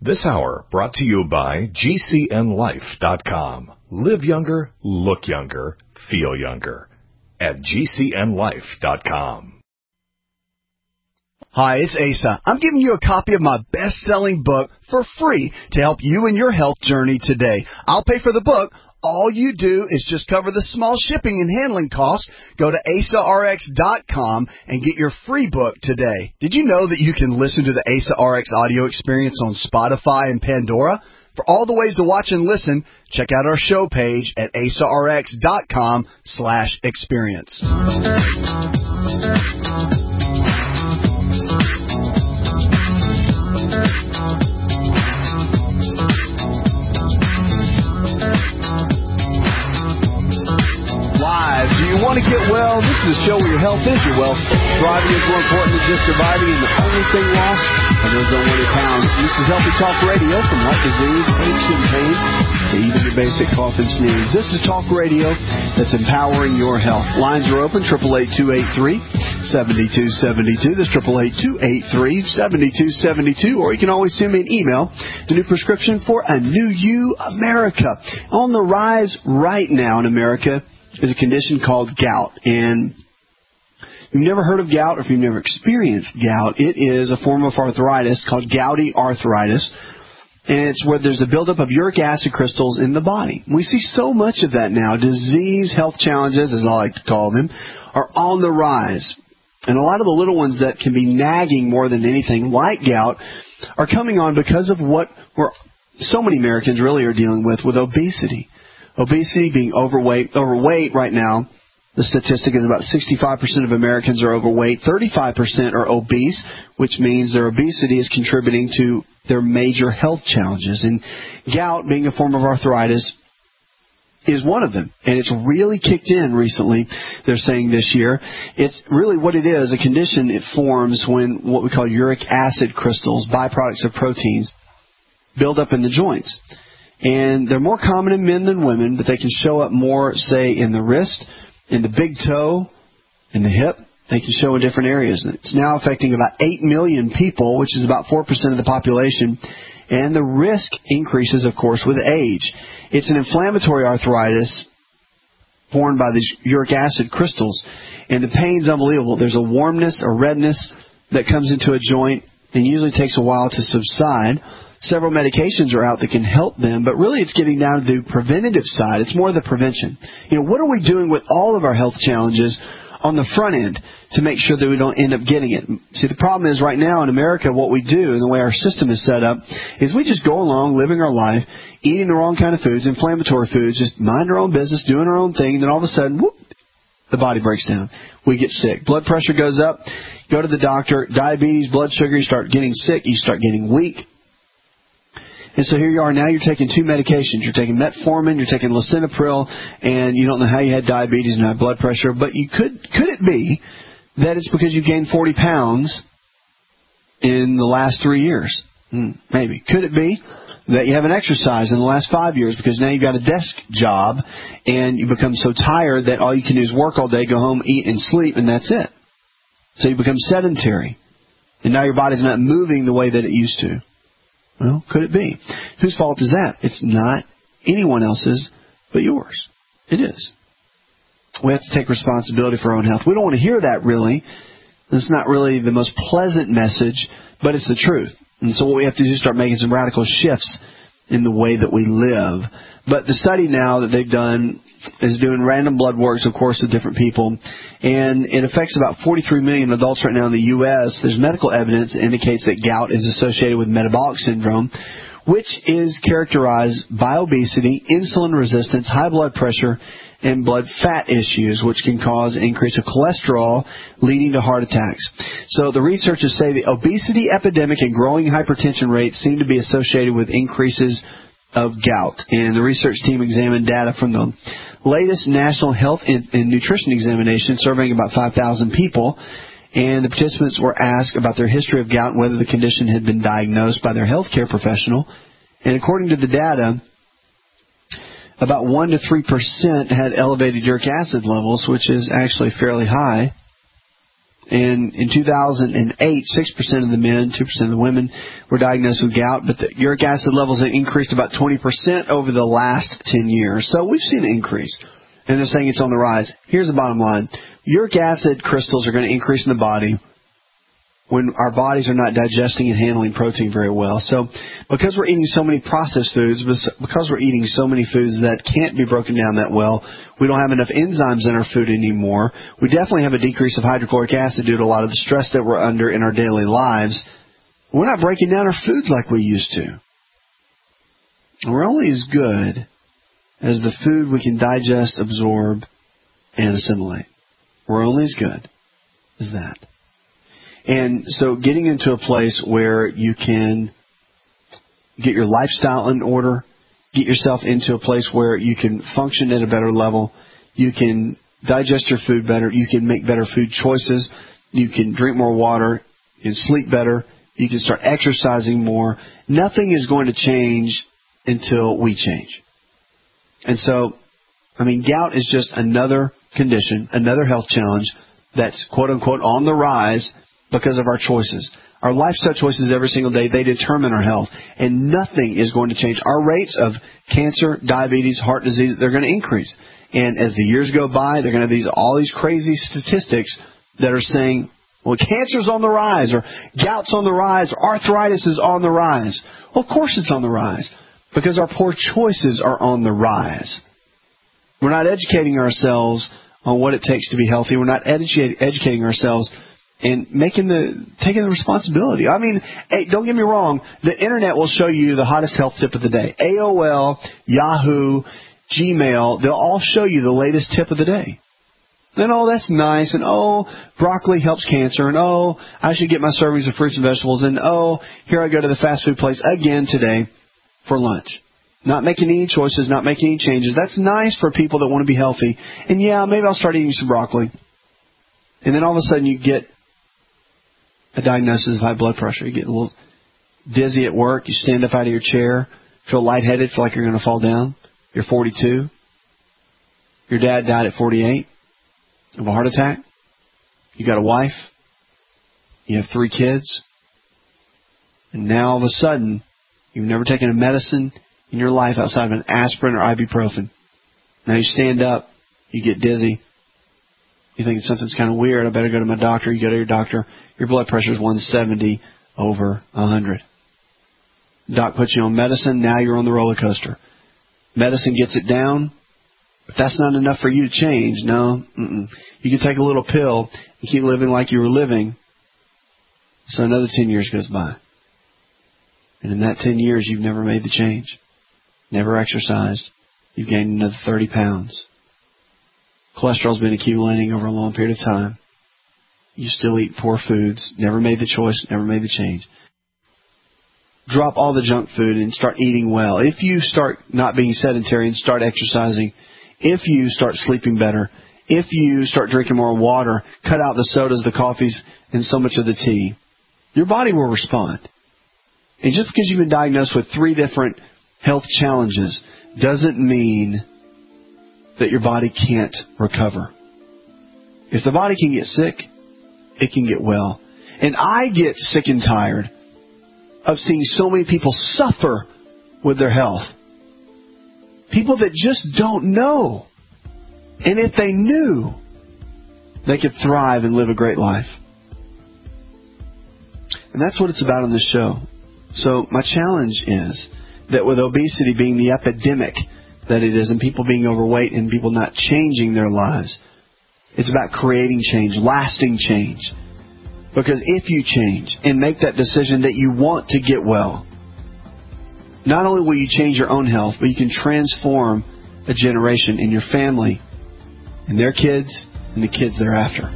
This hour brought to you by GCNLife.com. Live younger, look younger, feel younger. At GCNLife.com. Hi, it's Asa. I'm giving you a copy of my best-selling book for free to help you in your health journey today. I'll pay for the book. All you do is just cover the small shipping and handling costs. Go to AsaRx.com and get your free book today. Did you know that you can listen to the AsaRx audio experience on Spotify and Pandora? For all the ways to watch and listen, check out our show page at AsaRx.com/experience. Do you want to get well? This is a show where your health is your wealth. Thriving is more important than just surviving, and the only thing lost are those unwanted pounds. This is Healthy Talk Radio, from heart disease, aches and pains, to even your basic cough and sneeze. This is Talk Radio that's empowering your health. Lines are open, 888-283-7272. That's 888-283-7272. Or you can always send me an email, the new prescription for a new you, America. On the rise right now in America is a condition called gout. And if you've never heard of gout, or if you've never experienced gout, it is a form of arthritis called gouty arthritis. And it's where there's a buildup of uric acid crystals in the body. We see so much of that now. Disease, health challenges, as I like to call them, are on the rise. And a lot of the little ones that can be nagging more than anything, like gout, are coming on because of what so many Americans really are dealing with obesity. Obesity, being overweight right now, the statistic is about 65% of Americans are overweight, 35% are obese, which means their obesity is contributing to their major health challenges. And gout, being a form of arthritis, is one of them. And it's really kicked in recently, they're saying this year. It's really what it is, a condition it forms when what we call uric acid crystals, byproducts of proteins, build up in the joints. And they're more common in men than women, but they can show up more, say, in the wrist, in the big toe, in the hip. They can show in different areas. It's now affecting about 8 million people, which is about 4% of the population. And the risk increases, of course, with age. It's an inflammatory arthritis formed by these uric acid crystals. And the pain's unbelievable. There's a warmness, a redness that comes into a joint and usually takes a while to subside. Several medications are out that can help them, but really it's getting down to the preventative side. It's more the prevention. What are we doing with all of our health challenges on the front end to make sure that we don't end up getting it? See, the problem is right now in America, what we do and the way our system is set up is we just go along living our life, eating the wrong kind of foods, inflammatory foods, just mind our own business, doing our own thing, and then all of a sudden, whoop, the body breaks down. We get sick. Blood pressure goes up. Go to the doctor. Diabetes, blood sugar, you start getting sick. You start getting weak. And so here you are now, you're taking two medications. You're taking metformin, you're taking lisinopril, and you don't know how you had diabetes and high blood pressure. But could it be that it's because you gained 40 pounds in the last 3 years? Maybe. Could it be that you haven't exercised in the last 5 years because now you've got a desk job and you become so tired that all you can do is work all day, go home, eat, and sleep, and that's it. So you become sedentary. And now your body's not moving the way that it used to. Well, could it be? Whose fault is that? It's not anyone else's but yours. It is. We have to take responsibility for our own health. We don't want to hear that, really. It's not really the most pleasant message, but it's the truth. And so what we have to do is start making some radical shifts in the way that we live. But the study now that they've done is doing random blood works, of course, with different people. And it affects about 43 million adults right now in the U.S. There's medical evidence that indicates that gout is associated with metabolic syndrome, which is characterized by obesity, insulin resistance, high blood pressure, and blood fat issues, which can cause an increase of cholesterol, leading to heart attacks. So the researchers say the obesity epidemic and growing hypertension rates seem to be associated with increases of gout. And the research team examined data from the latest National Health and Nutrition Examination, surveying about 5,000 people. And the participants were asked about their history of gout and whether the condition had been diagnosed by their healthcare professional. And according to the data, about 1 to 3% had elevated uric acid levels, which is actually fairly high. And in 2008, 6% of the men, 2% of the women were diagnosed with gout, but the uric acid levels have increased about 20% over the last 10 years. So we've seen an increase. And they're saying it's on the rise. Here's the bottom line. Uric acid crystals are going to increase in the body when our bodies are not digesting and handling protein very well. So because we're eating so many processed foods, because we're eating so many foods that can't be broken down that well, we don't have enough enzymes in our food anymore. We definitely have a decrease of hydrochloric acid due to a lot of the stress that we're under in our daily lives. We're not breaking down our foods like we used to. We're only as good as the food we can digest, absorb, and assimilate. We're only as good as that. And so getting into a place where you can get your lifestyle in order, get yourself into a place where you can function at a better level, you can digest your food better, you can make better food choices, you can drink more water, you can sleep better, you can start exercising more. Nothing is going to change until we change. And so, gout is just another condition, another health challenge that's quote-unquote on the rise because of our choices. Our lifestyle choices every single day, they determine our health. And nothing is going to change. Our rates of cancer, diabetes, heart disease, they're going to increase. And as the years go by, they're going to have all these crazy statistics that are saying, well, cancer's on the rise, or gout's on the rise, or arthritis is on the rise. Well, of course it's on the rise, because our poor choices are on the rise. We're not educating ourselves on what it takes to be healthy. We're not educating ourselves and taking the responsibility. Hey, don't get me wrong. The internet will show you the hottest health tip of the day. AOL, Yahoo, Gmail, they'll all show you the latest tip of the day. And that's nice. And broccoli helps cancer. And I should get my servings of fruits and vegetables. And here I go to the fast food place again today for lunch. Not making any choices, not making any changes. That's nice for people that want to be healthy. And maybe I'll start eating some broccoli. And then all of a sudden you get a diagnosis of high blood pressure. You get a little dizzy at work. You stand up out of your chair, feel lightheaded, feel like you're going to fall down. You're 42. Your dad died at 48 of a heart attack. You got a wife. You have 3 kids. And now all of a sudden, you've never taken a medicine in your life outside of an aspirin or ibuprofen. Now you stand up. You get dizzy. You think something's kind of weird. I better go to my doctor. You go to your doctor. Your blood pressure is 170 over 100. Doc puts you on medicine. Now you're on the roller coaster. Medicine gets it down, but that's not enough for you to change. No. You can take a little pill and keep living like you were living. So another 10 years goes by. And in that 10 years, you've never made the change. Never exercised. You've gained another 30 pounds. Cholesterol's been accumulating over a long period of time. You still eat poor foods. Never made the choice. Never made the change. Drop all the junk food and start eating well. If you start not being sedentary and start exercising, if you start sleeping better, if you start drinking more water, cut out the sodas, the coffees, and so much of the tea, your body will respond. And just because you've been diagnosed with 3 different health challenges doesn't mean that your body can't recover. If the body can get sick, it can get well. And I get sick and tired of seeing so many people suffer with their health. People that just don't know. And if they knew, they could thrive and live a great life. And that's what it's about on this show. So my challenge is that with obesity being the epidemic that it is, and people being overweight and people not changing their lives, it's about creating change, lasting change. Because if you change and make that decision that you want to get well, not only will you change your own health, but you can transform a generation in your family and their kids and the kids thereafter.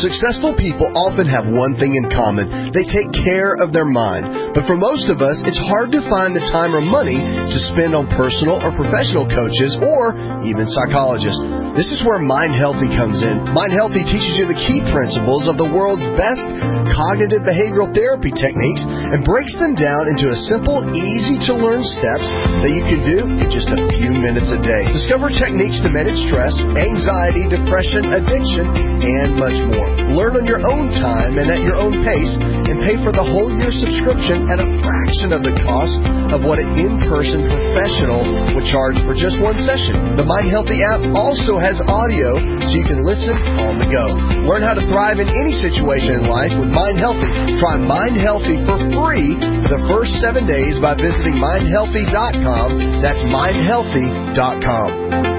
Successful people often have one thing in common. They take care of their mind. But for most of us, it's hard to find the time or money to spend on personal or professional coaches or even psychologists. This is where Mind Healthy comes in. Mind Healthy teaches you the key principles of the world's best cognitive behavioral therapy techniques and breaks them down into a simple, easy-to-learn steps that you can do in just a few minutes a day. Discover techniques to manage stress, anxiety, depression, addiction, and much more. Learn on your own time and at your own pace, and pay for the whole year subscription at a fraction of the cost of what an in-person professional would charge for just one session. The Mind Healthy app also has audio so you can listen on the go. Learn how to thrive in any situation in life with Mind Healthy. Try Mind Healthy for free for the first 7 days by visiting mindhealthy.com. That's mindhealthy.com.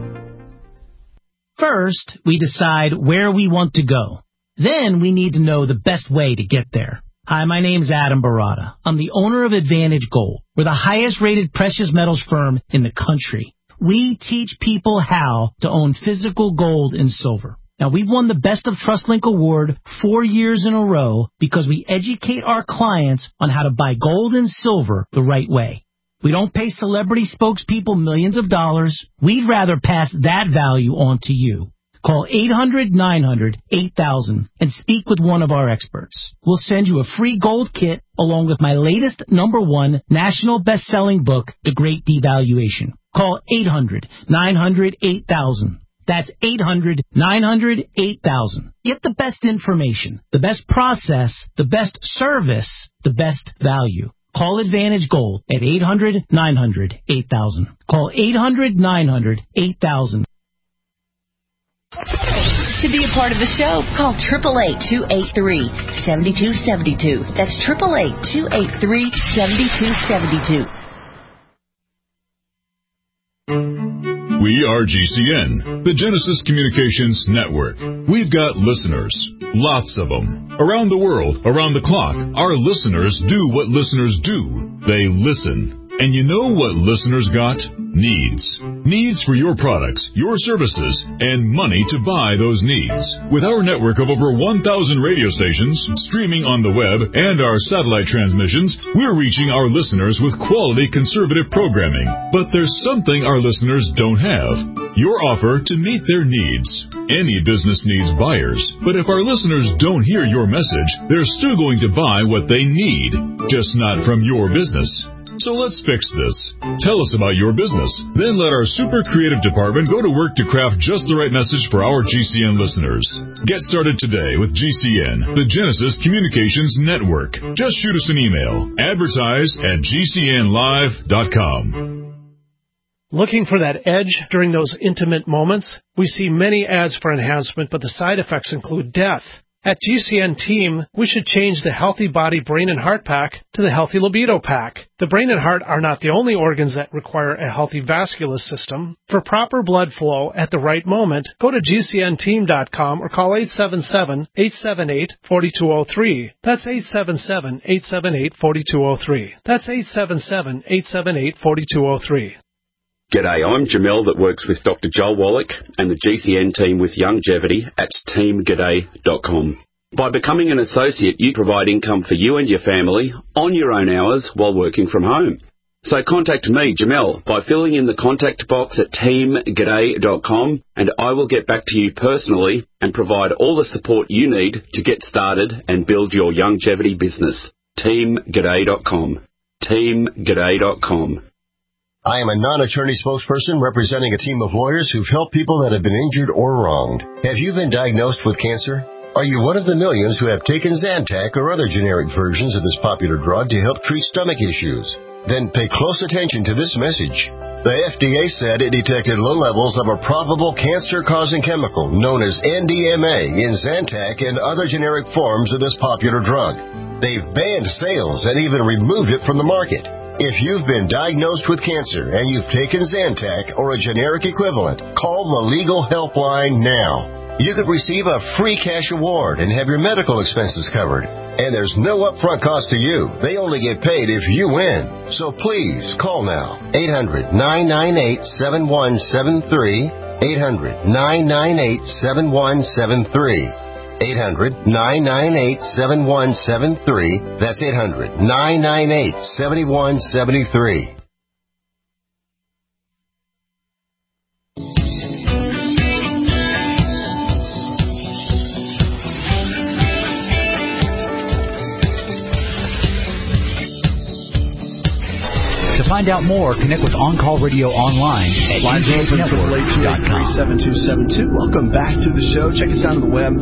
First, we decide where we want to go. Then we need to know the best way to get there. Hi, my name's Adam Barada. I'm the owner of Advantage Gold. We're the highest rated precious metals firm in the country. We teach people how to own physical gold and silver. Now, we've won the Best of TrustLink Award 4 years in a row because we educate our clients on how to buy gold and silver the right way. We don't pay celebrity spokespeople millions of dollars. We'd rather pass that value on to you. Call 800-900-8000 and speak with one of our experts. We'll send you a free gold kit along with my latest #1 national best-selling book, The Great Devaluation. Call 800-900-8000. That's 800-900-8000. Get the best information, the best process, the best service, the best value. Call Advantage Gold at 800-900-8000. Call 800-900-8000. To be a part of the show, call 888-283-7272. That's 888-283-7272. We are GCN, the Genesis Communications Network. We've got listeners, lots of them, around the world, around the clock. Our listeners do what listeners do. They listen. And you know what listeners got? Needs. Needs for your products, your services, and money to buy those needs. With our network of over 1,000 radio stations, streaming on the web, and our satellite transmissions, we're reaching our listeners with quality conservative programming. But there's something our listeners don't have. Your offer to meet their needs. Any business needs buyers, but if our listeners don't hear your message, they're still going to buy what they need, just not from your business. So let's fix this. Tell us about your business. Then let our super creative department go to work to craft just the right message for our GCN listeners. Get started today with GCN, the Genesis Communications Network. Just shoot us an email. Advertise@gcnlive.com. Looking for that edge during those intimate moments? We see many ads for enhancement, but the side effects include death. At GCN Team, we should change the Healthy Body, Brain, and Heart Pack to the Healthy Libido Pack. The brain and heart are not the only organs that require a healthy vascular system. For proper blood flow at the right moment, go to GCNteam.com or call 877-878-4203. That's 877-878-4203. That's 877-878-4203. G'day, I'm Jamel that works with Dr. Joel Wallach and the GCN team with Longevity at teamg'day.com. By becoming an associate, you provide income for you and your family on your own hours while working from home. So contact me, Jamel, by filling in the contact box at teamg'day.com, and I will get back to you personally and provide all the support you need to get started and build your longevity business. teamg'day.com. teamg'day.com. I am a non-attorney spokesperson representing a team of lawyers who've helped people that have been injured or wronged. Have you been diagnosed with cancer? Are you one of the millions who have taken Zantac or other generic versions of this popular drug to help treat stomach issues? Then pay close attention to this message. The FDA said it detected low levels of a probable cancer-causing chemical known as NDMA in Zantac and other generic forms of this popular drug. They've banned sales and even removed it from the market. If you've been diagnosed with cancer and you've taken Zantac or a generic equivalent, call the Legal Helpline now. You could receive a free cash award and have your medical expenses covered. And there's no upfront cost to you. They only get paid if you win. So please call now. 800-998-7173. 800-998-7173. 800-998-7173. That's 800-998-7173. To find out more, connect with On Call Radio online at UGHnetwork.com. Welcome back to the show. Check us out on the web.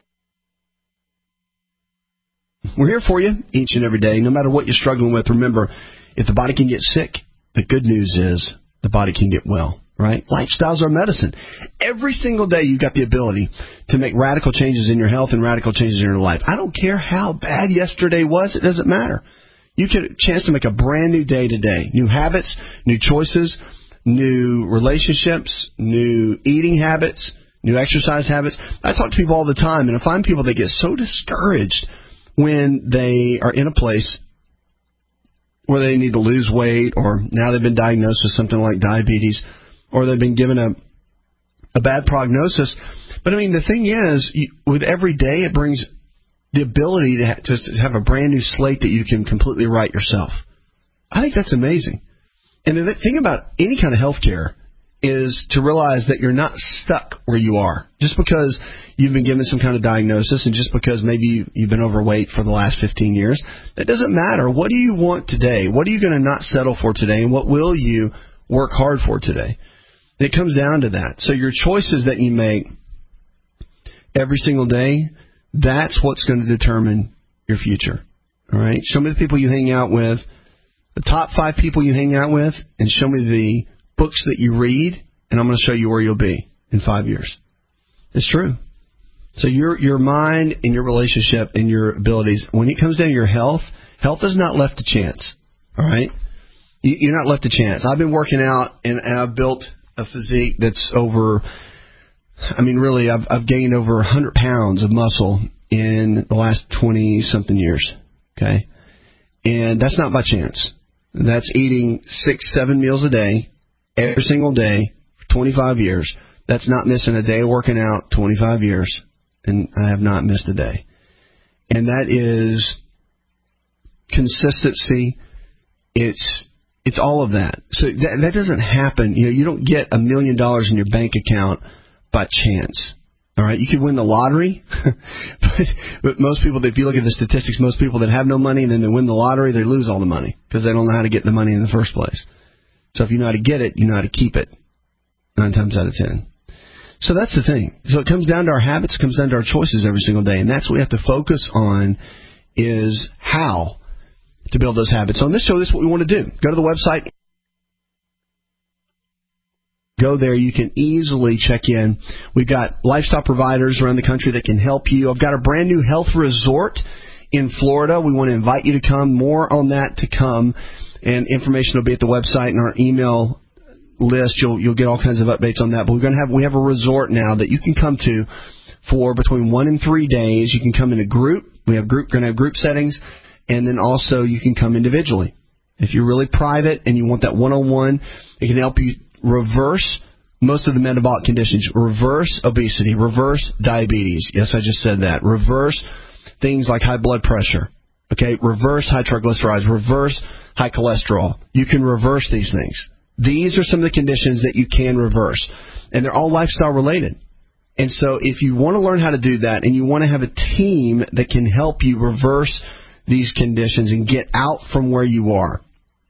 We're here for you each and every day, no matter what you're struggling with. Remember, if the body can get sick, the good news is the body can get well, right? Lifestyles are medicine. Every single day you've got the ability to make radical changes in your health and radical changes in your life. I don't care how bad yesterday was. It doesn't matter. You get a chance to make a brand new day today. New habits, new choices, new relationships, new eating habits, new exercise habits. I talk to people all the time, and I find people that get so discouraged when they are in a place where they need to lose weight, or now they've been diagnosed with something like diabetes, or they've been given a bad prognosis. But, I mean, the thing is, with every day, it brings the ability to have a brand new slate that you can completely write yourself. I think that's amazing. And the thing about any kind of health care is to realize that you're not stuck where you are. Just because you've been given some kind of diagnosis and just because maybe you've been overweight for the last 15 years, that doesn't matter. What do you want today? What are you going to not settle for today? And what will you work hard for today? It comes down to that. So your choices that you make every single day, that's what's going to determine your future. All right? Show me the people you hang out with, the top 5 people you hang out with, and show me the books that you read, and I'm going to show you where you'll be in 5 years. It's true. So your mind and your relationship and your abilities, when it comes down to your health, health is not left to chance. All right? You're not left to chance. I've been working out, and I've built a physique that's over... I mean, really, I've gained over 100 pounds of muscle in the last 20-something years, okay? And that's not by chance. That's eating 6-7 meals a day, every single day, for 25 years. That's not missing a day of working out, 25 years, and I have not missed a day. And that is consistency. It's all of that. So that doesn't happen. You don't get $1 million in your bank account by chance. All right, you could win the lottery, but most people, if you look at the statistics, most people that have no money and then they win the lottery, they lose all the money because they don't know how to get the money in the first place. So if you know how to get it, you know how to keep it 9 times out of 10. So that's the thing. So it comes down to our habits, it comes down to our choices every single day, and that's what we have to focus on is how to build those habits. So on this show, this is what we want to do. Go to the website. Go there. You can easily check in. We've got lifestyle providers around the country that can help you. I've got a brand new health resort in Florida. We want to invite you to come. More on that to come. And information will be at the website and our email list. You'll get all kinds of updates on that. But we have a resort now that you can come to for between 1 and 3 days. You can come in a group. We're going to have group settings. And then also you can come individually. If you're really private and you want that one-on-one, it can help you reverse most of the metabolic conditions, reverse obesity, reverse diabetes. Yes, I just said that. Reverse things like high blood pressure, okay? Reverse high triglycerides, reverse high cholesterol. You can reverse these things. These are some of the conditions that you can reverse, and they're all lifestyle related. And so if you want to learn how to do that and you want to have a team that can help you reverse these conditions and get out from where you are,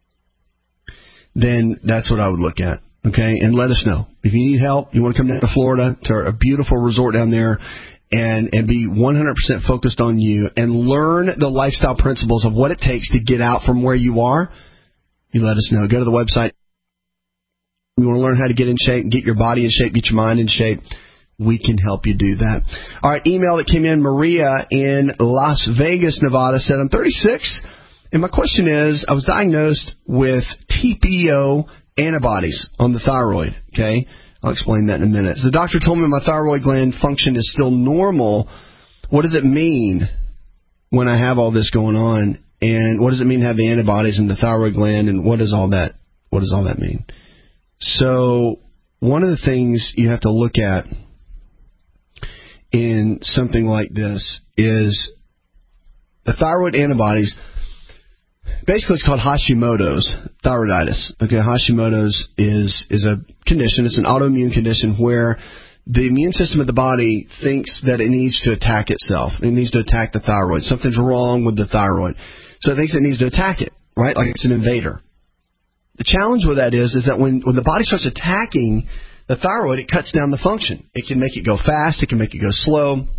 then that's what I would look at. Okay, and let us know. If you need help, you want to come down to Florida, to a beautiful resort down there, and be 100% focused on you and learn the lifestyle principles of what it takes to get out from where you are, you let us know. Go to the website. You want to learn how to get in shape, get your body in shape, get your mind in shape. We can help you do that. All right, email that came in, Maria in Las Vegas, Nevada, said, I'm 36, and my question is, I was diagnosed with TPO antibodies on the thyroid, okay? I'll explain that in a minute. So the doctor told me my thyroid gland function is still normal. What does it mean when I have all this going on? And what does it mean to have the antibodies in the thyroid gland? And what does all that mean? So one of the things you have to look at in something like this is the thyroid antibodies. Basically, it's called Hashimoto's thyroiditis. Okay, Hashimoto's is a condition. It's an autoimmune condition where the immune system of the body thinks that it needs to attack itself. It needs to attack the thyroid. Something's wrong with the thyroid. So it thinks it needs to attack it, right? Like it's an invader. The challenge with that is that when the body starts attacking the thyroid, it cuts down the function. It can make it go fast. It can make it go slow.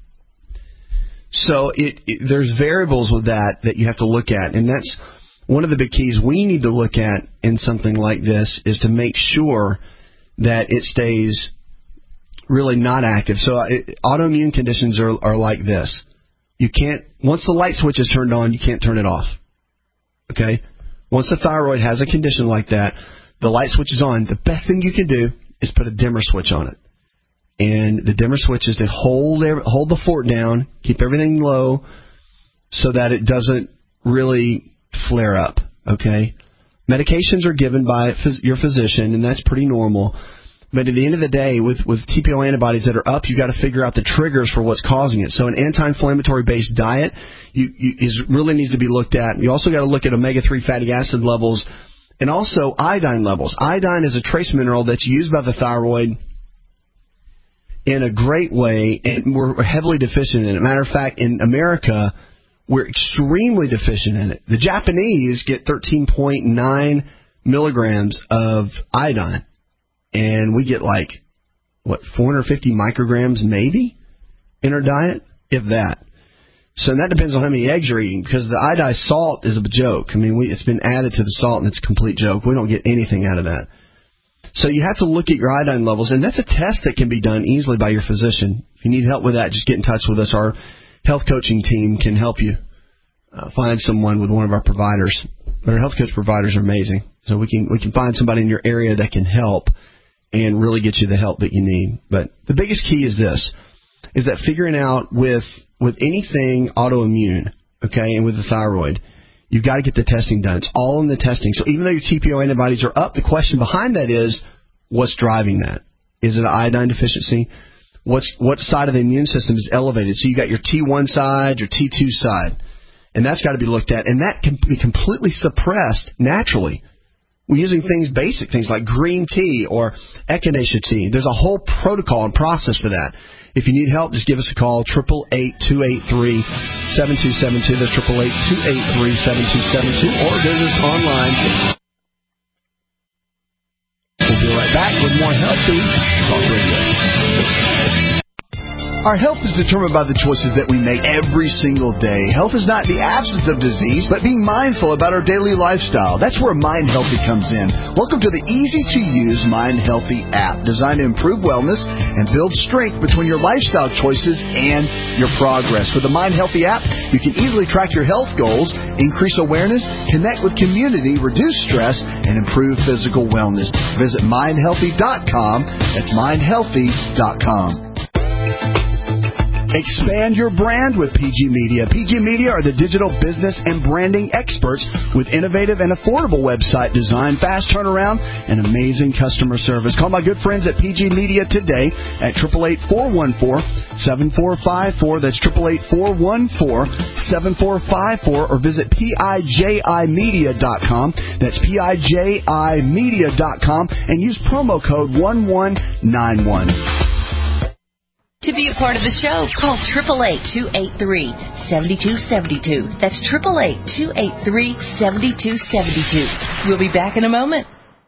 So there's variables with that you have to look at, and that's one of the big keys we need to look at in something like this is to make sure that it stays really not active. So autoimmune conditions are like this. You can't, once the light switch is turned on, you can't turn it off. Okay? Once the thyroid has a condition like that, the light switch is on. The best thing you can do is put a dimmer switch on it. And the dimmer switch is to hold the fort down, keep everything low so that it doesn't really flare up, okay? Medications are given by your physician, and that's pretty normal. But at the end of the day, with TPO antibodies that are up, you got to figure out the triggers for what's causing it. So an anti-inflammatory based diet really needs to be looked at. You also got to look at omega-3 fatty acid levels and also iodine levels. Iodine is a trace mineral that's used by the thyroid in a great way, and we're heavily deficient in it. Matter of fact, in America, we're extremely deficient in it. The Japanese get 13.9 milligrams of iodine, and we get 450 micrograms maybe in our diet, if that. So that depends on how many eggs you're eating, because the iodized salt is a joke. I mean, it's been added to the salt, and it's a complete joke. We don't get anything out of that. So you have to look at your iodine levels, and that's a test that can be done easily by your physician. If you need help with that, just get in touch with us. Our health coaching team can help you find someone with one of our providers. Our health coach providers are amazing, so we can find somebody in your area that can help and really get you the help that you need. But the biggest key is this, is that figuring out with anything autoimmune, okay, and with the thyroid, you've got to get the testing done. It's all in the testing. So even though your TPO antibodies are up, the question behind that is, what's driving that? Is it an iodine deficiency? What side of the immune system is elevated? So you got your T1 side, your T2 side, and that's got to be looked at. And that can be completely suppressed naturally. We're using basic things like green tea or echinacea tea. There's a whole protocol and process for that. If you need help, just give us a call, 888-283-7272. That's 888-283-7272. Or visit us online. We'll be right back with more Healthy Talk Radio. Our health is determined by the choices that we make every single day. Health is not the absence of disease, but being mindful about our daily lifestyle. That's where Mind Healthy comes in. Welcome to the easy-to-use Mind Healthy app, designed to improve wellness and build strength between your lifestyle choices and your progress. With the Mind Healthy app, you can easily track your health goals, increase awareness, connect with community, reduce stress, and improve physical wellness. Visit mindhealthy.com. That's mindhealthy.com. Expand your brand with PG Media. PG Media are the digital business and branding experts with innovative and affordable website design, fast turnaround, and amazing customer service. Call my good friends at PG Media today at 888-414-7454. That's 888-414-7454, or visit PIJImedia.com. That's PIJImedia.com, and use promo code 1191. To be a part of the show, call 888-283-7272. That's 888-283-7272. We'll be back in a moment.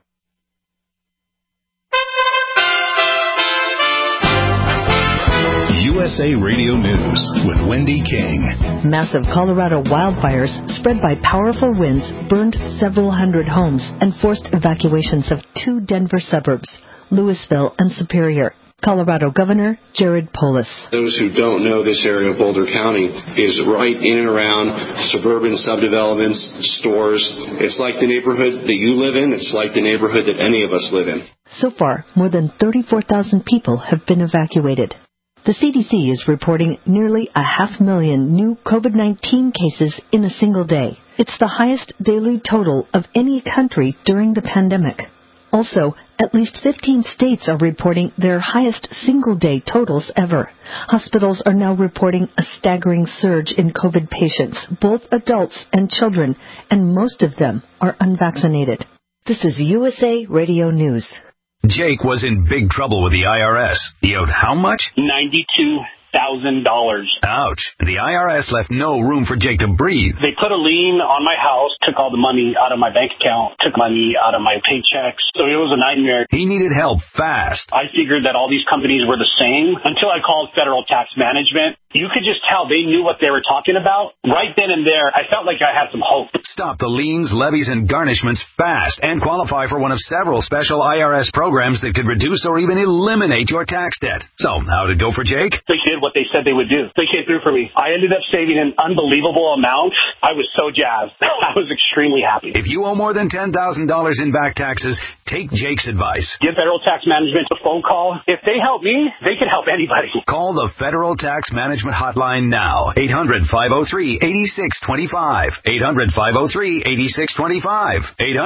USA Radio News with Wendy King. Massive Colorado wildfires spread by powerful winds burned several hundred homes and forced evacuations of 2 Denver suburbs, Louisville and Superior. Colorado Governor Jared Polis. Those who don't know, this area of Boulder County is right in and around suburban subdevelopments, stores. It's like the neighborhood that you live in. It's like the neighborhood that any of us live in. So far, more than 34,000 people have been evacuated. The CDC is reporting nearly 500,000 new COVID-19 cases in a single day. It's the highest daily total of any country during the pandemic. Also, at least 15 states are reporting their highest single-day totals ever. Hospitals are now reporting a staggering surge in COVID patients, both adults and children, and most of them are unvaccinated. This is USA Radio News. Jake was in big trouble with the IRS. He owed how much? $92,000. Ouch. The IRS left no room for Jake to breathe. They put a lien on my house, took all the money out of my bank account, took money out of my paychecks. So it was a nightmare. He needed help fast. I figured that all these companies were the same until I called Federal Tax Management. You could just tell they knew what they were talking about. Right then and there, I felt like I had some hope. Stop the liens, levies, and garnishments fast and qualify for one of several special IRS programs that could reduce or even eliminate your tax debt. So, how'd it go for Jake? They did what they said they would do. They came through for me. I ended up saving an unbelievable amount. I was so jazzed. I was extremely happy. If you owe more than $10,000 in back taxes, take Jake's advice. Give Federal Tax Management a phone call. If they help me, they can help anybody. Call the Federal Tax Management hotline now. 800-503-8625. 800-503-8625.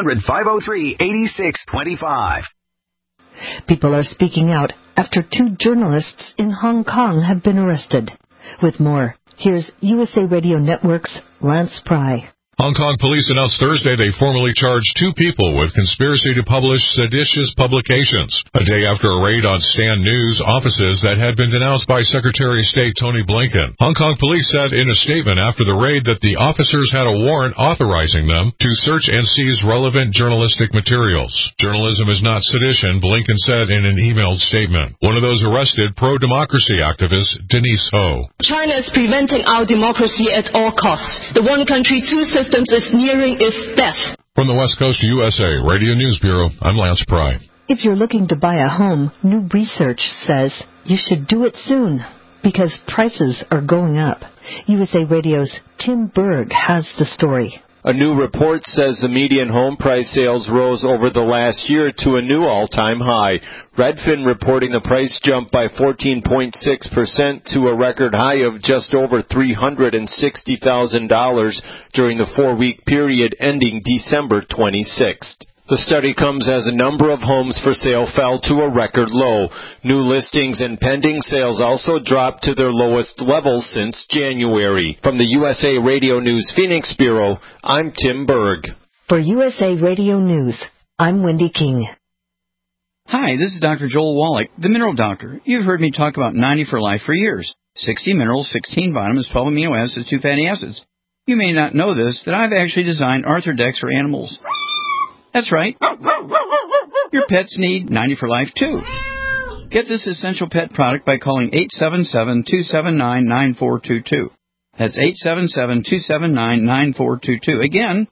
800-503-8625. People are speaking out after 2 journalists in Hong Kong have been arrested. With more, here's USA Radio Network's Lance Pry. Hong Kong police announced Thursday they formally charged 2 people with conspiracy to publish seditious publications, a day after a raid on Stan News offices that had been denounced by Secretary of State Tony Blinken. Hong Kong police said in a statement after the raid that the officers had a warrant authorizing them to search and seize relevant journalistic materials. Journalism is not sedition, Blinken said in an emailed statement. One of those arrested, pro-democracy activist Denise Ho. China is preventing our democracy at all costs. The one country, two systems is nearing its death. From the West Coast USA Radio News Bureau, I'm Lance Pry. If you're looking to buy a home, new research says you should do it soon because prices are going up. USA Radio's Tim Berg has the story. A new report says the median home price sales rose over the last year to a new all-time high. Redfin reporting the price jumped by 14.6% to a record high of just over $360,000 during the 4-week period ending December 26th. The study comes as a number of homes for sale fell to a record low. New listings and pending sales also dropped to their lowest level since January. From the USA Radio News Phoenix Bureau, I'm Tim Berg. For USA Radio News, I'm Wendy King. Hi, this is Dr. Joel Wallach, the Mineral Doctor. You've heard me talk about 90 for Life for years. 60 minerals, 16 vitamins, 12 amino acids, 2 fatty acids. You may not know this, that I've actually designed Arthrodex for animals. That's right. Your pets need 90 for Life, too. Get this essential pet product by calling 877-279-9422. That's 877-279-9422. Again,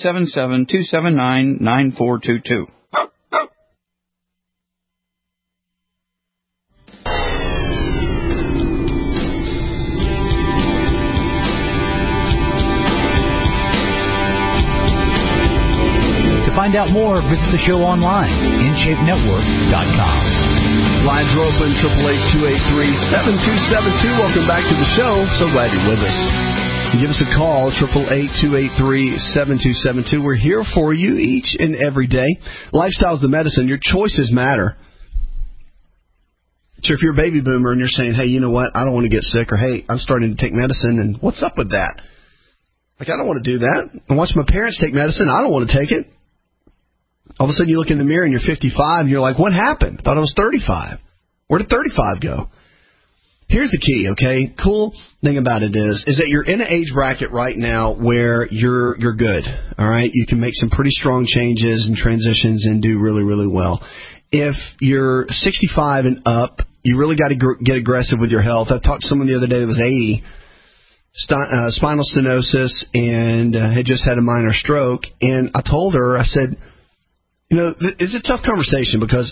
877-279-9422. Find out more, visit the show online, InShapeNetwork.com. Lines are open, 888-283-7272. Welcome back to the show. So glad you're with us. Give us a call, 888-283-7272. We're here for you each and every day. Lifestyle's the medicine. Your choices matter. So if you're a baby boomer and you're saying, hey, you know what, I don't want to get sick, or hey, I'm starting to take medicine, and what's up with that? Like, I don't want to do that. I watch my parents take medicine. I don't want to take it. All of a sudden you look in the mirror and you're 55 and you're like, what happened? I thought I was 35. Where did 35 go? Here's the key, okay? Cool thing about it is that you're in an age bracket right now where you're good, all right? You can make some pretty strong changes and transitions and do really, really well. If you're 65 and up, you really got to get aggressive with your health. I talked to someone the other day that was 80, spinal stenosis, and had just had a minor stroke. And I told her, I said, you know, it's a tough conversation because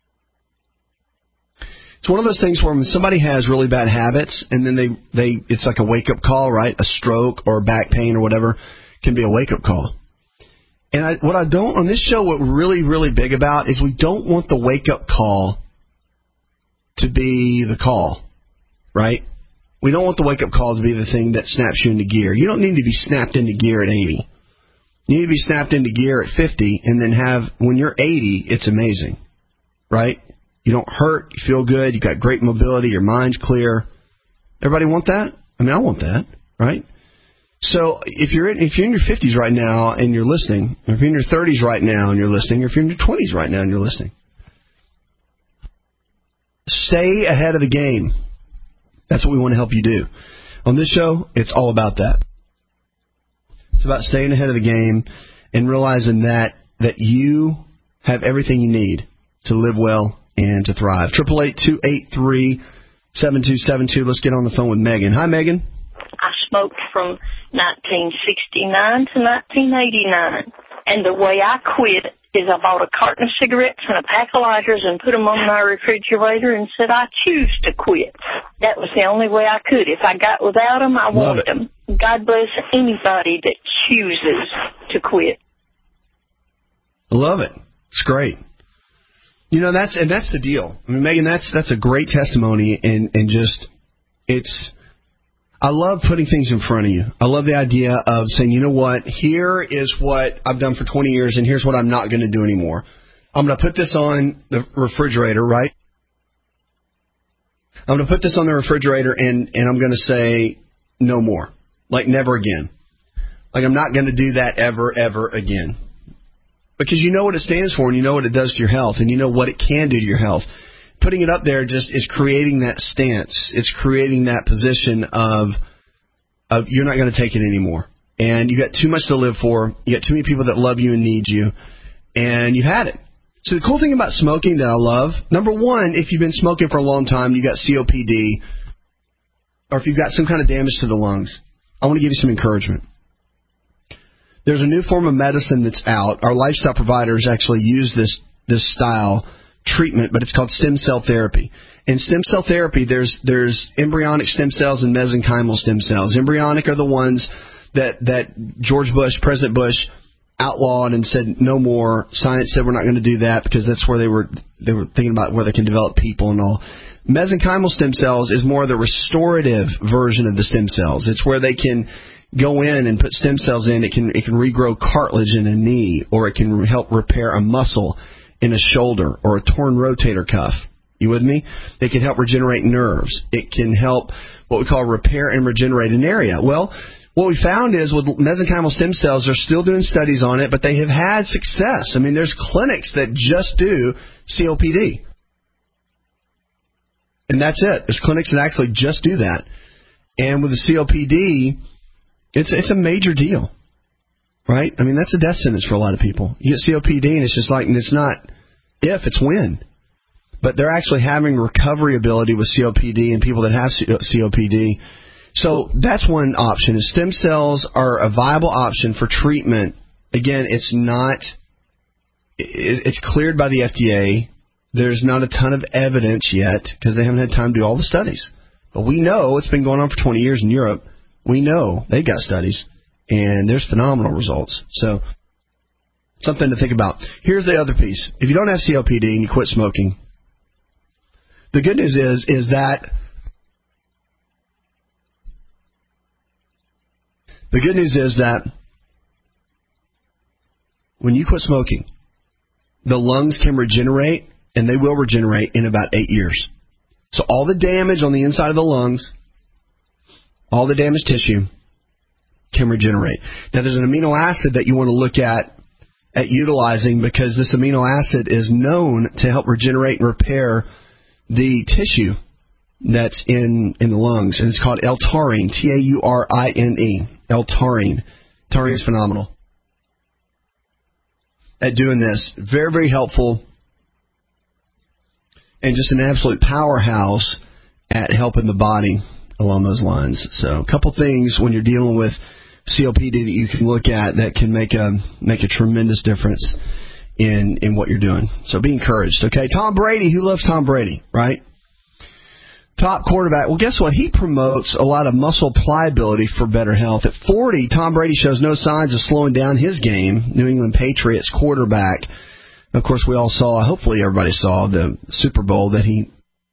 it's one of those things where when somebody has really bad habits and then they it's like a wake-up call, right? A stroke or back pain or whatever can be a wake-up call. And what I don't, on this show, what we're really, really big about is we don't want the wake-up call to be the call, right? We don't want the wake-up call to be the thing that snaps you into gear. You don't need to be snapped into gear at 80. You need to be snapped into gear at 50 and then when you're 80, it's amazing, right? You don't hurt, you feel good, you got great mobility, your mind's clear. Everybody want that? I mean, I want that, right? So if you're in your 50s right now and you're listening, or if you're in your 30s right now and you're listening, or if you're in your 20s right now and you're listening, stay ahead of the game. That's what we want to help you do. On this show, it's all about that. It's about staying ahead of the game and realizing that you have everything you need to live well and to thrive. 888-283-7272. Let's get on the phone with Megan. Hi, Megan. I smoked from 1969 to 1989, and the way I quit is I bought a carton of cigarettes and a pack of lighters and put them on my refrigerator and said I choose to quit. That was the only way I could. If I got without them, I wanted them. God bless anybody that chooses to quit. I love it. It's great. You know, that's the deal. I mean, Megan, that's a great testimony, and just I love putting things in front of you. I love the idea of saying, you know what, here is what I've done for 20 years, and here's what I'm not going to do anymore. I'm going to put this on the refrigerator, right? I'm going to put this on the refrigerator, and I'm going to say no more. Like never again. Like I'm not going to do that ever again. Because you know what it stands for, and you know what it does to your health, and you know what it can do to your health. Putting it up there just is creating that stance. It's creating that position of you're not going to take it anymore. And you got too much to live for. You got too many people that love you and need you. And you've had it. So the cool thing about smoking that I love, number one, if you've been smoking for a long time, you got COPD, or if you've got some kind of damage to the lungs, I want to give you some encouragement. There's a new form of medicine that's out. Our lifestyle providers actually use this style treatment, but it's called stem cell therapy. In stem cell therapy, there's embryonic stem cells and mesenchymal stem cells. Embryonic are the ones that President Bush outlawed and said no more. Science said we're not going to do that because that's where they were thinking about where they can develop people and all. Mesenchymal stem cells is more the restorative version of the stem cells. It's where they can go in and put stem cells in. It can regrow cartilage in a knee, or it can help repair a muscle in a shoulder or a torn rotator cuff. You with me? It can help regenerate nerves. It can help what we call repair and regenerate an area. Well, what we found is with mesenchymal stem cells, they're still doing studies on it, but they have had success. I mean, there's clinics that just do COPD. And that's it. There's clinics that actually just do that. And with the COPD, it's a major deal. Right? I mean, that's a death sentence for a lot of people. You get COPD, and it's just like, and it's not if, it's when. But they're actually having recovery ability with COPD and people that have COPD. So that's one option. Is stem cells are a viable option for treatment. Again, it's cleared by the FDA. There's not a ton of evidence yet because they haven't had time to do all the studies. But we know it's been going on for 20 years in Europe. We know they've got studies. And there's phenomenal results. So, something to think about. Here's the other piece. If you don't have COPD and you quit smoking, the good news is that when you quit smoking, the lungs can regenerate, and they will regenerate in about 8 years. So all the damage on the inside of the lungs, all the damaged tissue, can regenerate. Now, there's an amino acid that you want to look at utilizing because this amino acid is known to help regenerate and repair the tissue that's in the lungs, and it's called L-taurine, Taurine. L-taurine. Taurine is phenomenal at doing this. Very, very helpful, and just an absolute powerhouse at helping the body along those lines. So a couple things when you're dealing with COPD that you can look at that can make a tremendous difference in what you're doing. So be encouraged, okay? Tom Brady, who loves Tom Brady, right? Top quarterback. Well, guess what? He promotes a lot of muscle pliability for better health. At 40, Tom Brady shows no signs of slowing down his game. New England Patriots quarterback. Of course, we all saw, hopefully everybody saw the Super Bowl that he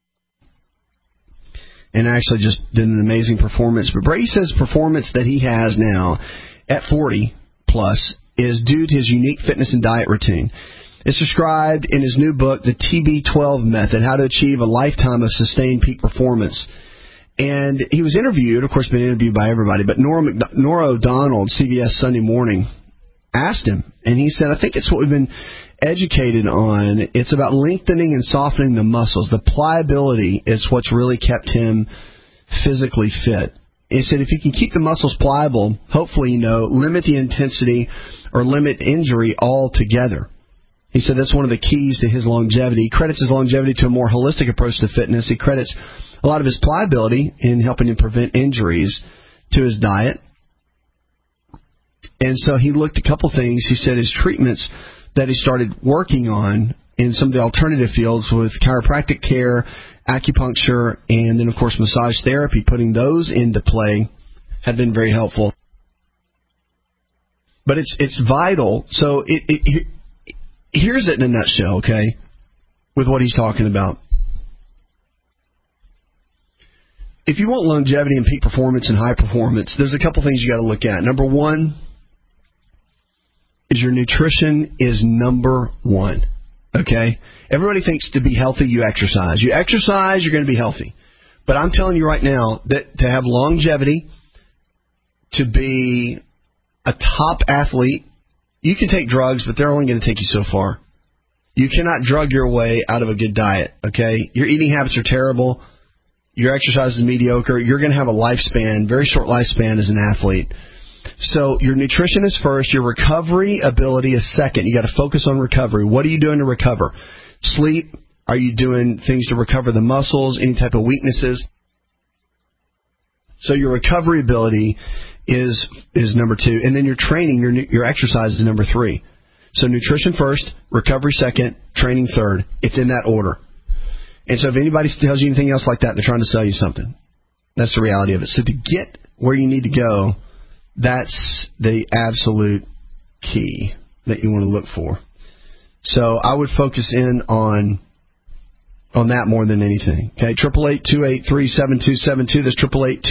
and actually just did an amazing performance. But Brady says performance that he has now at 40 plus is due to his unique fitness and diet routine. It's described in his new book, The TB12 Method, How to Achieve a Lifetime of Sustained Peak Performance. And he was interviewed, of course, been interviewed by everybody, but Nora O'Donnell, CBS Sunday Morning, asked him, and he said, I think it's what we've been educated on. It's about lengthening and softening the muscles. The pliability is what's really kept him physically fit. He said if you can keep the muscles pliable, hopefully, limit the intensity or limit injury altogether. He said that's one of the keys to his longevity. He credits his longevity to a more holistic approach to fitness. He credits a lot of his pliability in helping him prevent injuries to his diet. And so he looked at a couple things. He said his treatments that he started working on in some of the alternative fields with chiropractic care, acupuncture, and then, of course, massage therapy, putting those into play have been very helpful. But it's vital. So here's it in a nutshell, okay, with what he's talking about. If you want longevity and peak performance and high performance, there's a couple things you got to look at. Number one is your nutrition is number one, okay? Everybody thinks to be healthy, you exercise. You exercise, you're going to be healthy. But I'm telling you right now that to have longevity, to be a top athlete, you can take drugs, but they're only going to take you so far. You cannot drug your way out of a good diet, okay? Your eating habits are terrible. Your exercise is mediocre. You're going to have a lifespan, very short lifespan as an athlete. So your nutrition is first. Your recovery ability is second. You got to focus on recovery. What are you doing to recover? Sleep. Are you doing things to recover the muscles, any type of weaknesses? So your recovery ability is number two. And then your training, your exercise is number three. So nutrition first, recovery second, training third. It's in that order. And so if anybody tells you anything else like that, they're trying to sell you something. That's the reality of it. So to get where you need to go, that's the absolute key that you want to look for. So I would focus in on that more than anything. Okay, 888-283-7272. That's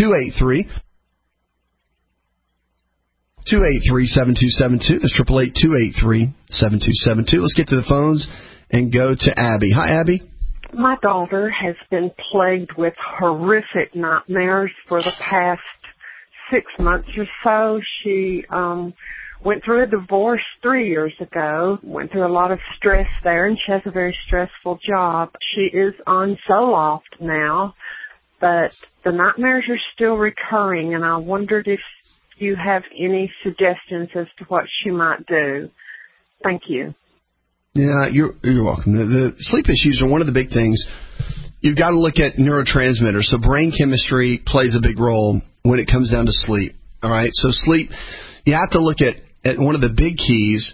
888-283-7272. That's 888-283-7272. Let's get to the phones and go to Abby. Hi, Abby. My daughter has been plagued with horrific nightmares for the past 6 months or so. She went through a divorce 3 years ago, went through a lot of stress there, and she has a very stressful job. She is on Zoloft now, but the nightmares are still recurring, and I wondered if you have any suggestions as to what she might do. Thank you. Yeah, you're welcome. The sleep issues are one of the big things. You've got to look at neurotransmitters. So brain chemistry plays a big role when it comes down to sleep. All right, so sleep, you have to look at one of the big keys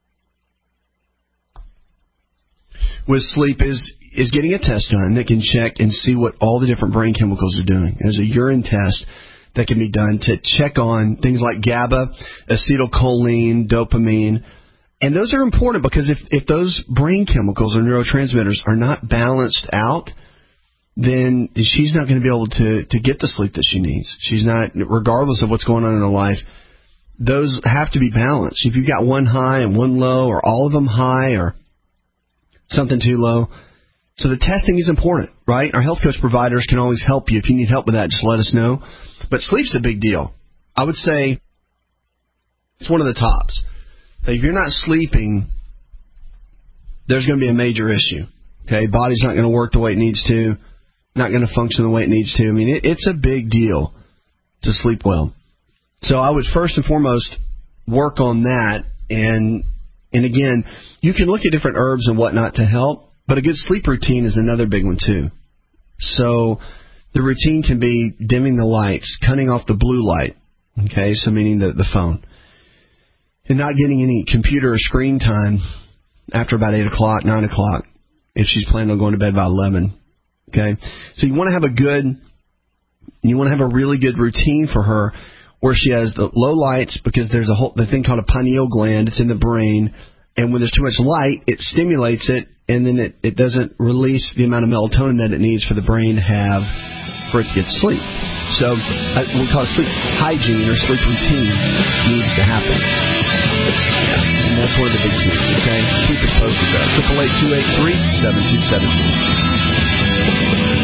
with sleep is getting a test done that can check and see what all the different brain chemicals are doing. There's a urine test that can be done to check on things like GABA, acetylcholine, dopamine. And those are important because if those brain chemicals or neurotransmitters are not balanced out, then she's not going to be able to get the sleep that she needs. She's not, regardless of what's going on in her life, those have to be balanced. If you've got one high and one low, or all of them high, or something too low. So the testing is important, right? Our health coach providers can always help you. If you need help with that, just let us know. But sleep's a big deal. I would say it's one of the tops. If you're not sleeping, there's going to be a major issue. Okay, body's not going to work the way it needs to, not going to function the way it needs to. I mean, it's a big deal to sleep well. So I would first and foremost work on that. And again, you can look at different herbs and whatnot to help, but a good sleep routine is another big one too. So the routine can be dimming the lights, cutting off the blue light, okay, so meaning the phone, and not getting any computer or screen time after about 8 o'clock, 9 o'clock, if she's planning on going to bed by 11. Okay? So you want to have a really good routine for her where she has the low lights, because there's the thing called a pineal gland. It's in the brain. And when there's too much light, it stimulates it, and then it doesn't release the amount of melatonin that it needs for the brain to have for it to get sleep. So we call it sleep hygiene or sleep routine needs to happen. And that's one of the big keys, okay? Keep it posted there. 888-283-7272.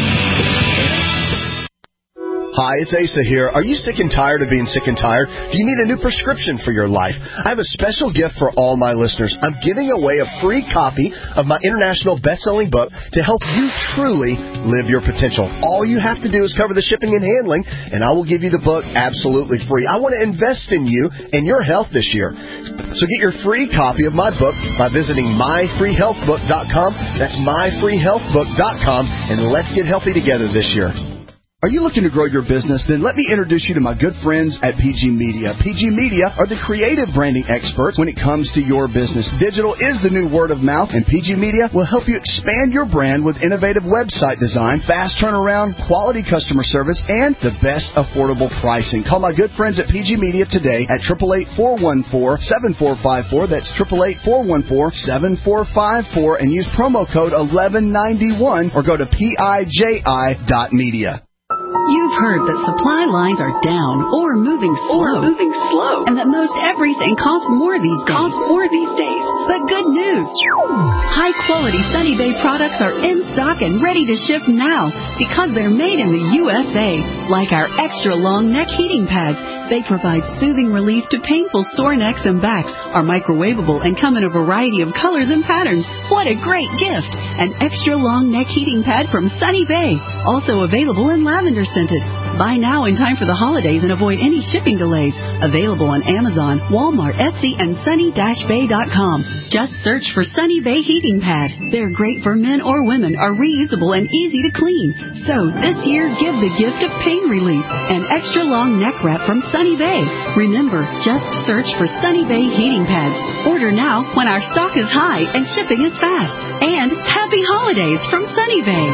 Hi, it's Asa here. Are you sick and tired of being sick and tired? Do you need a new prescription for your life? I have a special gift for all my listeners. I'm giving away a free copy of my international best-selling book to help you truly live your potential. All you have to do is cover the shipping and handling, and I will give you the book absolutely free. I want to invest in you and your health this year. So get your free copy of my book by visiting myfreehealthbook.com. That's myfreehealthbook.com, and let's get healthy together this year. Are you looking to grow your business? Then let me introduce you to my good friends at PG Media. PG Media are the creative branding experts when it comes to your business. Digital is the new word of mouth, and PG Media will help you expand your brand with innovative website design, fast turnaround, quality customer service, and the best affordable pricing. Call my good friends at PG Media today at 888-414-7454. That's 888-414-7454, and use promo code 1191 or go to PIJI.media. You've heard that supply lines are down or moving slow. And that most everything costs more these days. But good news. High-quality Sunny Bay products are in stock and ready to ship now because they're made in the USA. Like our extra-long neck heating pads. They provide soothing relief to painful sore necks and backs, are microwavable, and come in a variety of colors and patterns. What a great gift! An extra-long neck heating pad from Sunny Bay. Also available in lavender scented. Buy now in time for the holidays and avoid any shipping delays. Available on Amazon, Walmart, Etsy, and sunny-bay.com. Just search for Sunny Bay Heating Pad. They're great for men or women, are reusable and easy to clean. So this year, give the gift of pain relief. An extra long neck wrap from Sunny Bay. Remember, just search for Sunny Bay Heating Pads. Order now when our stock is high and shipping is fast. And happy holidays from Sunny Bay.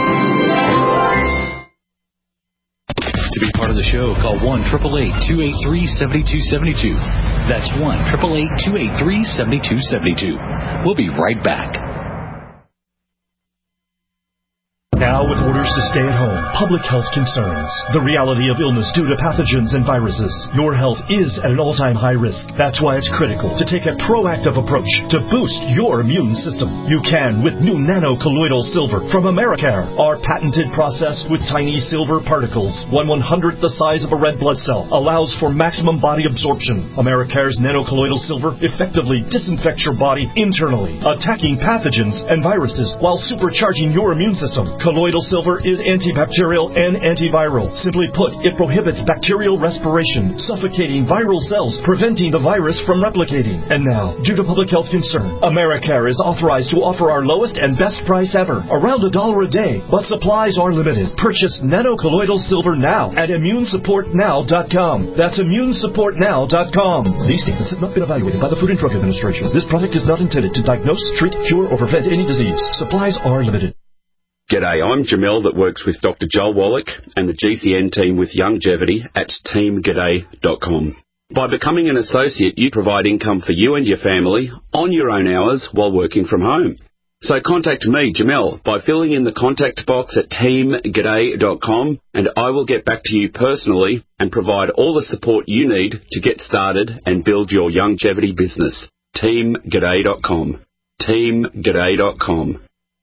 To be part of the show, call 1-888-283-7272. That's 1-888-283-7272. We'll be right back. Now with orders to stay at home, public health concerns, the reality of illness due to pathogens and viruses, your health is at an all-time high risk. That's why it's critical to take a proactive approach to boost your immune system. You can with new nano-colloidal silver from Americare. Our patented process with tiny silver particles, 1/100th the size of a red blood cell, allows for maximum body absorption. Americare's nano-colloidal silver effectively disinfects your body internally, attacking pathogens and viruses while supercharging your immune system. Colloidal silver is antibacterial and antiviral. Simply put, it prohibits bacterial respiration, suffocating viral cells, preventing the virus from replicating. And now, due to public health concern, Americare is authorized to offer our lowest and best price ever, around $1 a day, but supplies are limited. Purchase nano-colloidal silver now at immunesupportnow.com. That's immunesupportnow.com. These statements have not been evaluated by the Food and Drug Administration. This product is not intended to diagnose, treat, cure, or prevent any disease. Supplies are limited. G'day, I'm Jamel that works with Dr. Joel Wallach and the GCN team with Youngevity at teamg'day.com. By becoming an associate, you provide income for you and your family on your own hours while working from home. So contact me, Jamel, by filling in the contact box at teamg'day.com, and I will get back to you personally and provide all the support you need to get started and build your Youngevity business. teamg'day.com. teamg'day.com.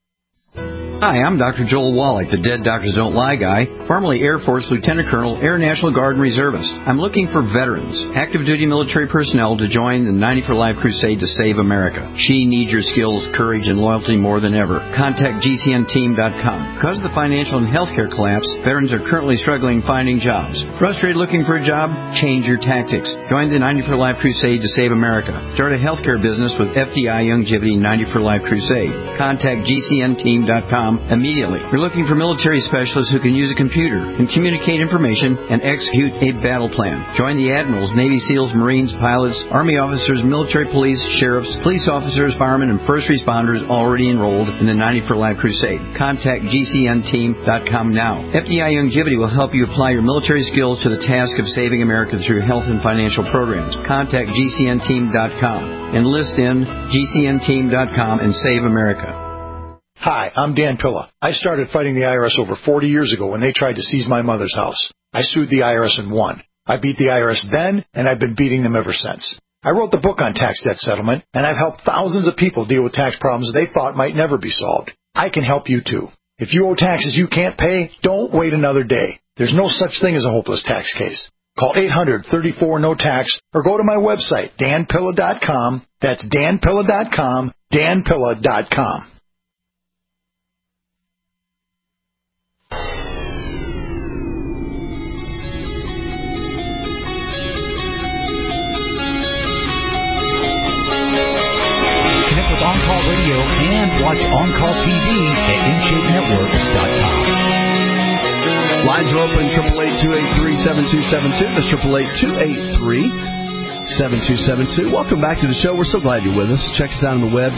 Hi, I'm Dr. Joel Wallach, the Dead Doctors Don't Lie guy, formerly Air Force Lieutenant Colonel, Air National Guard and Reservist. I'm looking for veterans, active duty military personnel to join the 90 for Life crusade to save America. She needs your skills, courage, and loyalty more than ever. Contact GCNteam.com. Because of the financial and healthcare collapse, veterans are currently struggling finding jobs. Frustrated looking for a job? Change your tactics. Join the 90 for Life crusade to save America. Start a healthcare business with FDI Youngevity 90 for Life crusade. Contact GCNteam.com immediately. We're looking for military specialists who can use a computer and communicate information and execute a battle plan. Join the admirals, Navy SEALs, Marines, pilots, Army officers, military police, sheriffs, police officers, firemen, and first responders already enrolled in the 90 for Life crusade. Contact GCNteam.com now. FDI Youngevity will help you apply your military skills to the task of saving America through health and financial programs. Contact GCNteam.com. Enlist in GCNteam.com and save America. Hi, I'm Dan Pilla. I started fighting the IRS over 40 years ago when they tried to seize my mother's house. I sued the IRS and won. I beat the IRS then, and I've been beating them ever since. I wrote the book on tax debt settlement, and I've helped thousands of people deal with tax problems they thought might never be solved. I can help you too. If you owe taxes you can't pay, don't wait another day. There's no such thing as a hopeless tax case. Call 800-34-NO-TAX or go to my website, danpilla.com. That's danpilla.com, danpilla.com. Connect with On Call Radio and watch On Call TV at InShapeNetwork.com. Lines are open, 888-283-7272. That's 888-283-7272. Welcome back to the show. We're so glad you're with us. Check us out on the web.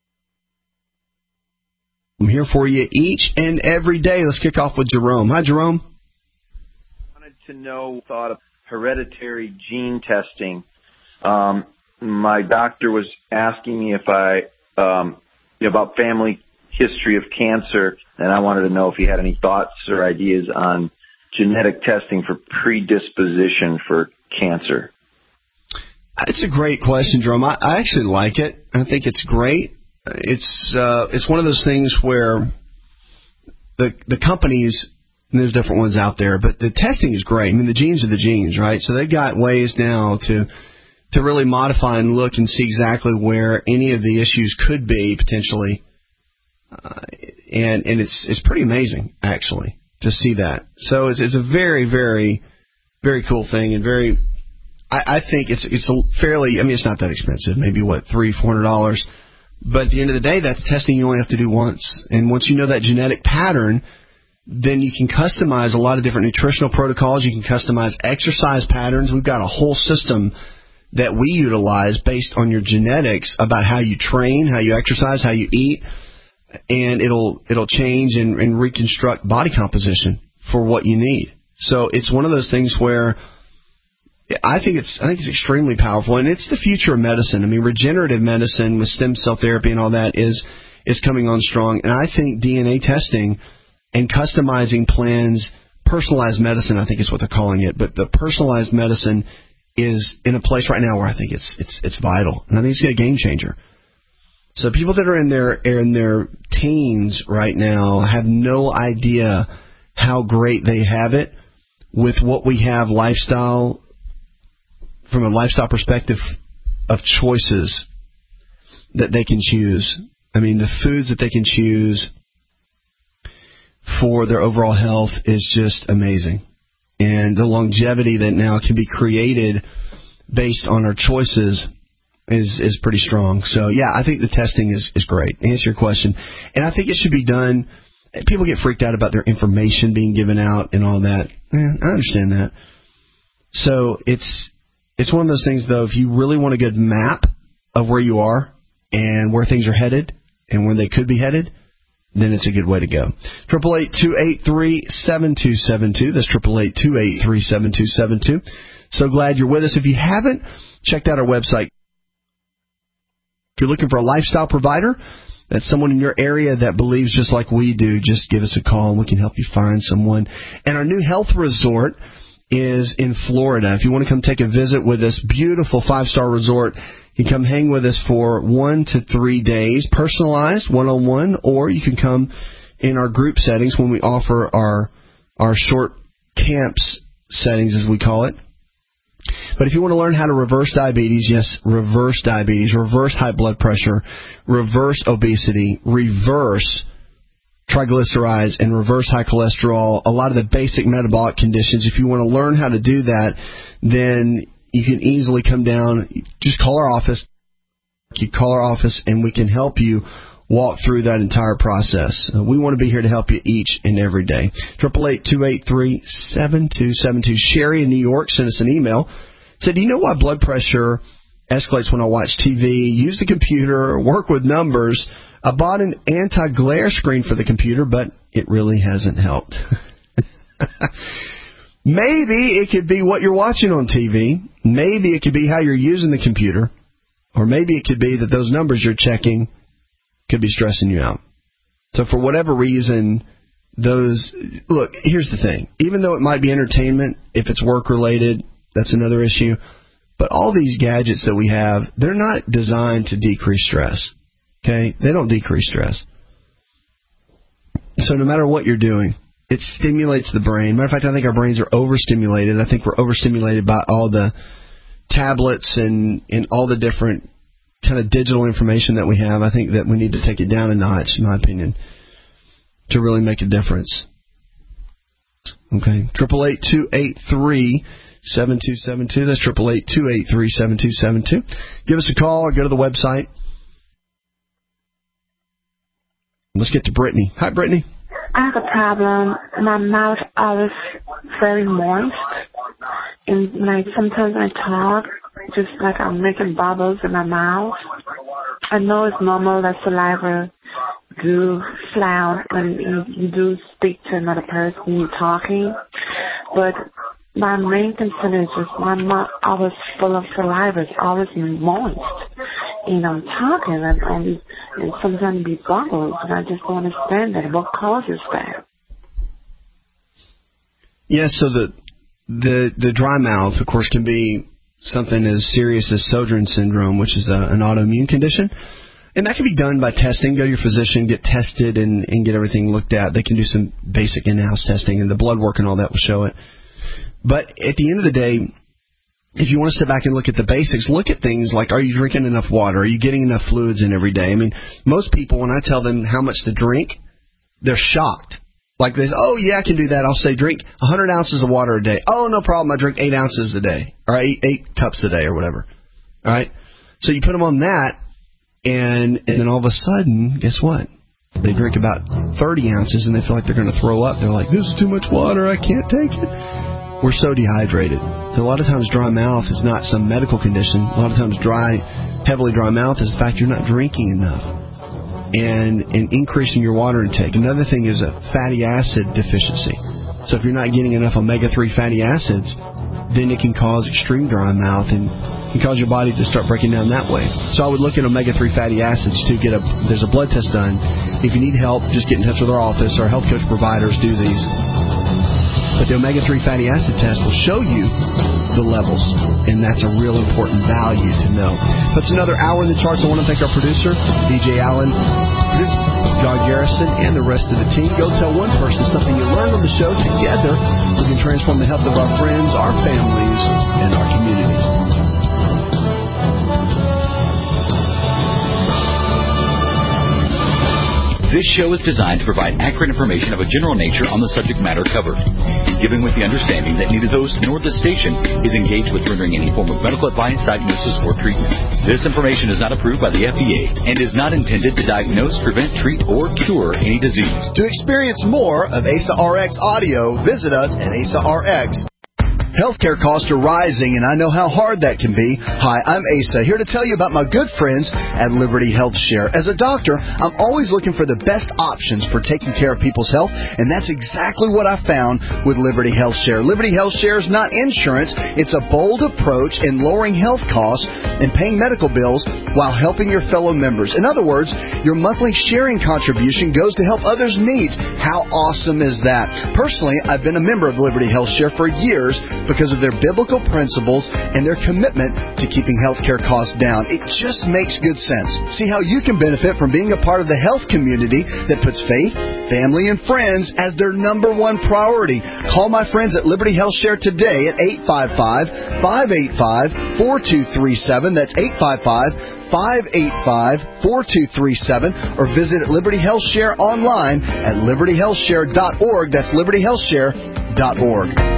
I'm here for you each and every day. Let's kick off with Jerome. Hi, Jerome. I wanted to know thought of hereditary gene testing. My doctor was asking me if about family history of cancer, and I wanted to know if he had any thoughts or ideas on genetic testing for predisposition for cancer. It's a great question, Jerome. I actually like it. I think it's great. It's one of those things where the companies, and there's different ones out there, but the testing is great. I mean, the genes are the genes, right? So they've got ways now to really modify and look and see exactly where any of the issues could be potentially. And it's pretty amazing, actually, to see that. So it's a very, very, very cool thing, and I think it's a fairly, I mean, it's not that expensive, maybe $300-$400, but at the end of the day, that's testing you only have to do once. And once you know that genetic pattern, then you can customize a lot of different nutritional protocols. You can customize exercise patterns. We've got a whole system that we utilize based on your genetics about how you train, how you exercise, how you eat. And it'll change and reconstruct body composition for what you need. So it's one of those things where I think it's extremely powerful, and it's the future of medicine. I mean, regenerative medicine with stem cell therapy and all that is coming on strong. And I think DNA testing and customizing plans, personalized medicine, I think is what they're calling it. But the personalized medicine is in a place right now where I think it's vital, and I think it's a game changer. So people that are in their teens right now have no idea how great they have it with what we have from a lifestyle perspective of choices that they can choose. I mean, the foods that they can choose for their overall health is just amazing. And the longevity that now can be created based on our choices is pretty strong. So, yeah, I think the testing is great. To answer your question. And I think it should be done. People get freaked out about their information being given out and all that. I understand that. So it's one of those things, though, if you really want a good map of where you are and where things are headed and where they could be headed, then it's a good way to go. 888-283-7272. That's 888-283-7272. So glad you're with us. If you haven't checked out our website, if you're looking for a lifestyle provider, that's someone in your area that believes just like we do, just give us a call and we can help you find someone. And our new health resort is in Florida. If you want to come take a visit with this beautiful 5-star resort, you can come hang with us for 1 to 3 days, personalized, one-on-one, or you can come in our group settings when we offer our short camps settings, as we call it. But if you want to learn how to reverse diabetes, yes, reverse diabetes, reverse high blood pressure, reverse obesity, reverse triglycerides, and reverse high cholesterol, a lot of the basic metabolic conditions, if you want to learn how to do that, then you can easily come down. Just call our office. You call our office, and we can help you walk through that entire process. We want to be here to help you each and every day. 888-283-7272. Sherry in New York sent us an email. Said, do you know why blood pressure escalates when I watch TV, use the computer, work with numbers? I bought an anti-glare screen for the computer, but it really hasn't helped. Maybe it could be what you're watching on TV. Maybe it could be how you're using the computer. Or maybe it could be that those numbers you're checking could be stressing you out. So for whatever reason, look, here's the thing. Even though it might be entertainment, if it's work-related, that's another issue. But all these gadgets that we have, they're not designed to decrease stress. Okay? They don't decrease stress. So no matter what you're doing, it stimulates the brain. Matter of fact, I think our brains are overstimulated. I think we're overstimulated by all the tablets and all the different kind of digital information that we have. I think that we need to take it down a notch, in my opinion, to really make a difference. Okay, 888-283-7272. That's 888-283-7272. Give us a call or go to the website. Let's get to Brittany. Hi, Brittany. I have a problem. My mouth always very moist, and sometimes I talk just like I'm making bubbles in my mouth. I know it's normal that saliva do flow when you do speak to another person you're talking, but my main concern is just my mouth always full of saliva. It's always moist. I'm talking and sometimes be bubbles, and I just don't understand that. What causes that? Yeah, so the dry mouth, of course, can be something as serious as Sjögren's syndrome, which is an autoimmune condition. And that can be done by testing. Go to your physician, get tested, and get everything looked at. They can do some basic in-house testing, and the blood work and all that will show it. But at the end of the day, if you want to step back and look at the basics, look at things like, are you drinking enough water? Are you getting enough fluids in every day? I mean, most people, when I tell them how much to drink, they're shocked. Like they say, oh, yeah, I can do that. I'll say drink 100 ounces of water a day. Oh, no problem. I drink 8 ounces a day, or 8 cups a day or whatever. All right? So you put them on that, and then all of a sudden, guess what? They drink about 30 ounces, and they feel like they're going to throw up. They're like, this is too much water. I can't take it. We're so dehydrated. So a lot of times dry mouth is not some medical condition. A lot of times heavily dry mouth is the fact you're not drinking enough and increasing your water intake. Another thing is a fatty acid deficiency. So if you're not getting enough omega-3 fatty acids, then it can cause extreme dry mouth and can cause your body to start breaking down that way. So I would look at omega-3 fatty acids to there's a blood test done. If you need help, just get in touch with our office. Our health coach providers do these. But the omega-3 fatty acid test will show you the levels, and that's a real important value to know. That's another hour in the charts. I want to thank our producer, DJ Allen, John Garrison, and the rest of the team. Go tell one person something you learned on the show. Together, we can transform the health of our friends, our families, and our communities. This show is designed to provide accurate information of a general nature on the subject matter covered, given with the understanding that neither host nor the station is engaged with rendering any form of medical advice, diagnosis, or treatment. This information is not approved by the FDA and is not intended to diagnose, prevent, treat, or cure any disease. To experience more of ASA RX audio, visit us at ASARX. Healthcare costs are rising, and I know how hard that can be. Hi, I'm Asa, here to tell you about my good friends at Liberty Health Share. As a doctor, I'm always looking for the best options for taking care of people's health, and that's exactly what I found with Liberty Health Share. Liberty Health Share is not insurance. It's a bold approach in lowering health costs and paying medical bills while helping your fellow members. In other words, your monthly sharing contribution goes to help others' needs. How awesome is that? Personally, I've been a member of Liberty Health Share for years, because of their biblical principles and their commitment to keeping healthcare costs down. It just makes good sense. See how you can benefit from being a part of the health community that puts faith, family, and friends as their number one priority. Call my friends at Liberty Health Share today at 855-585-4237. That's 855-585-4237, or visit Liberty Health Share online at libertyhealthshare.org. That's libertyhealthshare.org.